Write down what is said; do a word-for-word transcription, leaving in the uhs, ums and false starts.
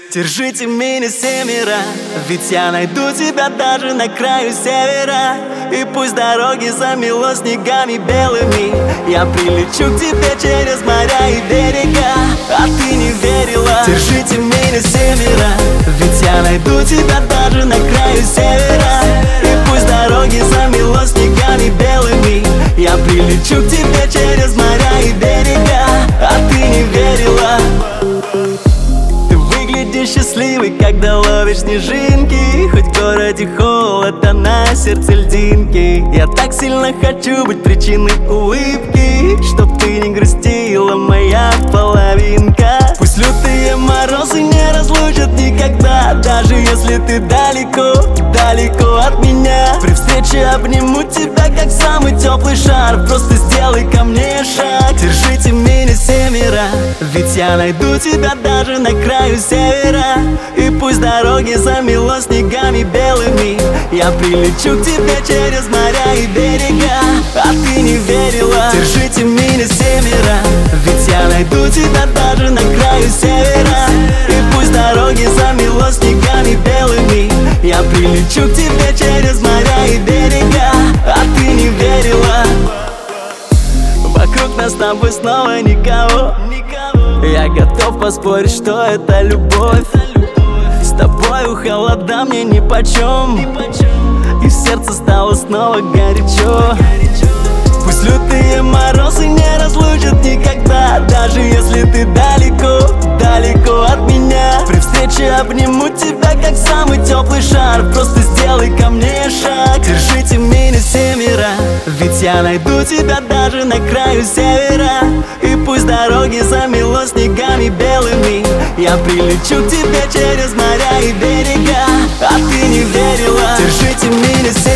Держите меня семеро, ведь я найду тебя даже на краю севера. И пусть дороги замело снегами белыми, я прилечу к тебе через моря и берега. А ты не верила. Держите меня семеро, ведь я найду тебя даже на краю севера. И пусть дороги замело снегами белыми, я прилечу к тебе через моря и берега. А ты не верила. Счастливый, когда ловишь снежинки, хоть в городе холод, а на сердце льдинки. Я так сильно хочу быть причиной улыбки, чтоб ты не грустила, моя половинка. Пусть лютые морозы не разлучат никогда, даже если ты далеко, далеко от меня. При встрече обниму тебя, как самый теплый шар. Просто сделай ко мне шаг. Держите меня семеро, ведь я найду тебя даже на краю севера. И пусть дороги замело снегами белыми, я прилечу к тебе через моря и берега. А ты не верила. Держите меня семеро, ведь я найду тебя даже на краю севера. И пусть дороги замело снегами белыми, я прилечу к тебе через моря и берега. А ты не верила. Вокруг нас с тобой снова никого. Я готов поспорить, что это любовь. С тобою холода мне нипочем, и в сердце стало снова горячо. Пусть лютые морозы не разлучат никогда, даже если ты далеко, далеко от меня. При встрече обниму тебя, как самый теплый шар. Просто сделай ко мне шаг. Держите меня семеро, ведь я найду тебя даже на краю севера. И пусть дороги замело снегами белыми, я прилечу к тебе через моря и берега. А ты не верила. Держите меня семеро.